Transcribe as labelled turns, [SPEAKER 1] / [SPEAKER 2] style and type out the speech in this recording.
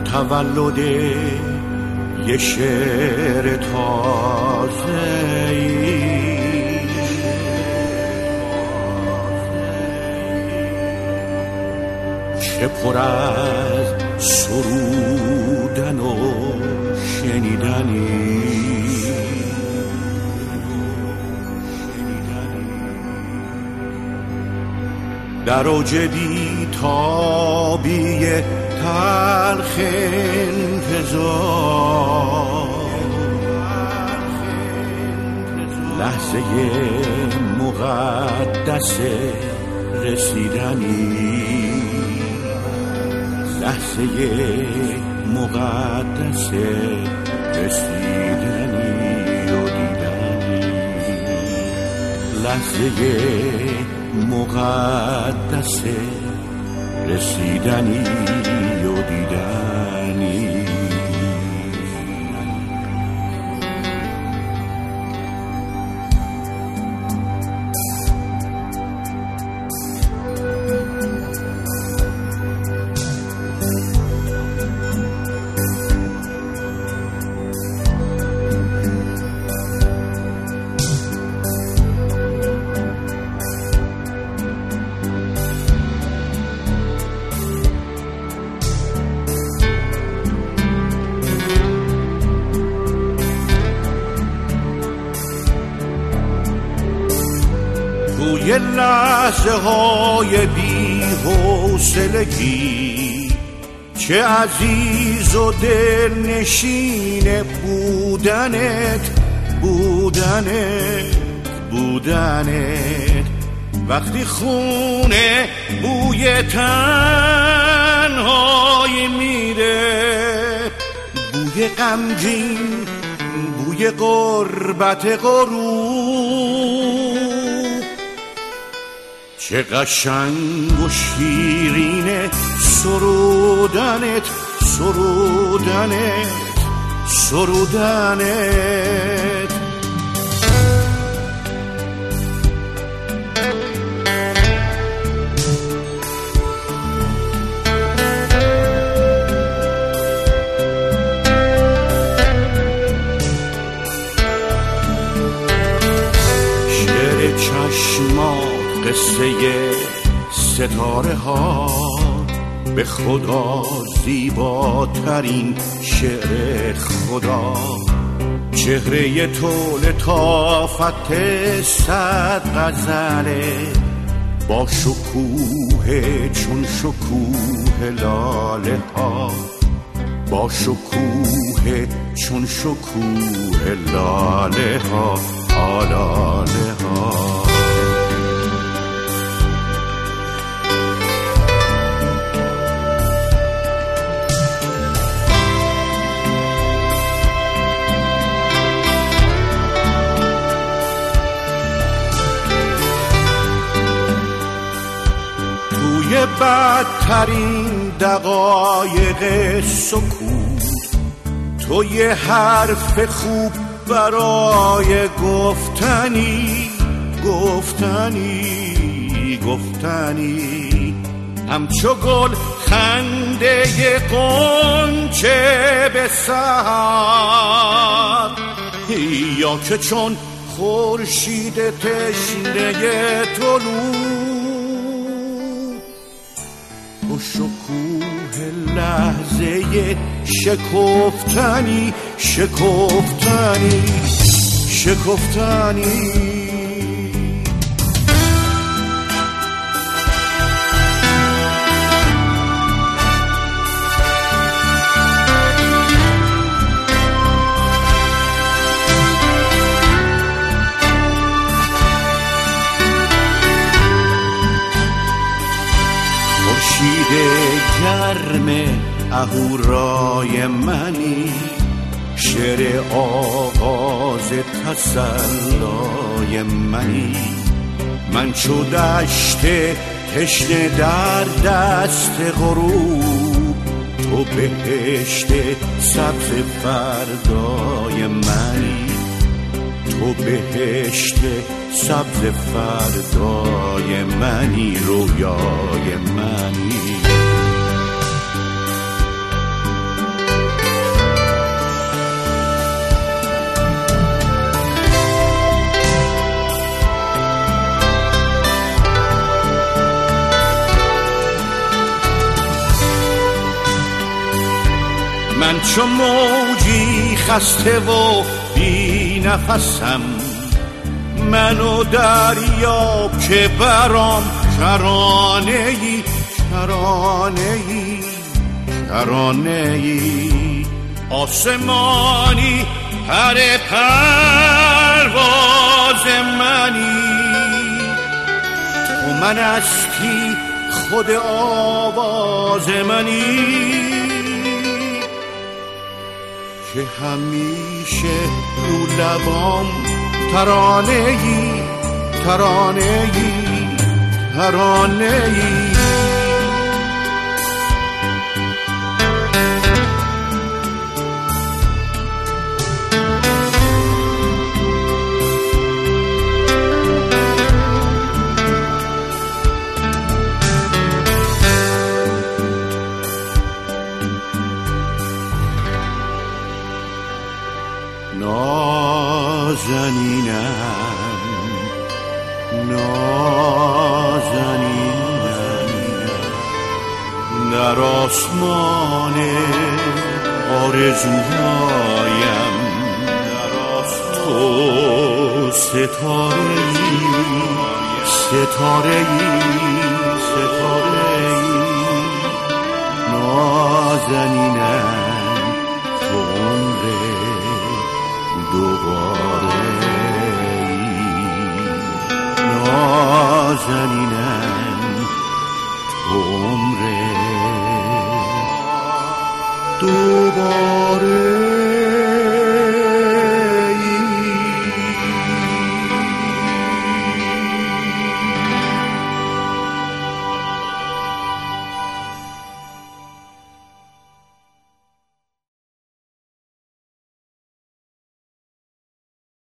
[SPEAKER 1] تولد یه شعر تازه‌ای که پر از سرودن و شنیدنی در اوج بی‌تابی تلخ انتظار لحظه مقدس رسیدنی لحظه مقدس رسیدنی و دیدنی لحظه مقدس رسیدنی و دیدنی یه لحظه های بی حوصلگی چه عزیز و دلنشین بودنت وقتی خونه بوی تنهایی میره بوی غمگین بوی غربت غروب چه قشنگ و شیرینه سرودنت شعر چشمات قصه ستاره ها به خدا زیباترین شعر خدا چهره تو لطافت صد غزله با شکوه چون شکوه لاله ها با شکوه چون شکوه لاله ها آلاله ها بدترین دقایق سکوت تو یه حرف خوب برای گفتنی همچو گل خنده غنچه به سحر یا که چون خورشید تشنه طلوع و شکوه لحظه شکفتنی گرم اهورای منی شعر آغاز تسلای منی من چو دشت تشنه در دست غروب تو بهشت سبز فردای منی تو بهشت سبز فردای منی رویای منی چو موجی خسته و بی نفسم، منو دریاب که برام کرانه‌ای کرانه‌ای کرانه‌ای. آسمانی پر پرواز منی، تو من هستی خود آواز منی، که همیشه رو لبام ترانه‌ای ترانه‌ای ترانه‌ای. نازنینم در آسمان آرزوهایم، تو ستاره‌ای ستاره‌ای ستاره‌ای. نازنینم تو عمر دوباره، نازنینم تو عمر دوباره.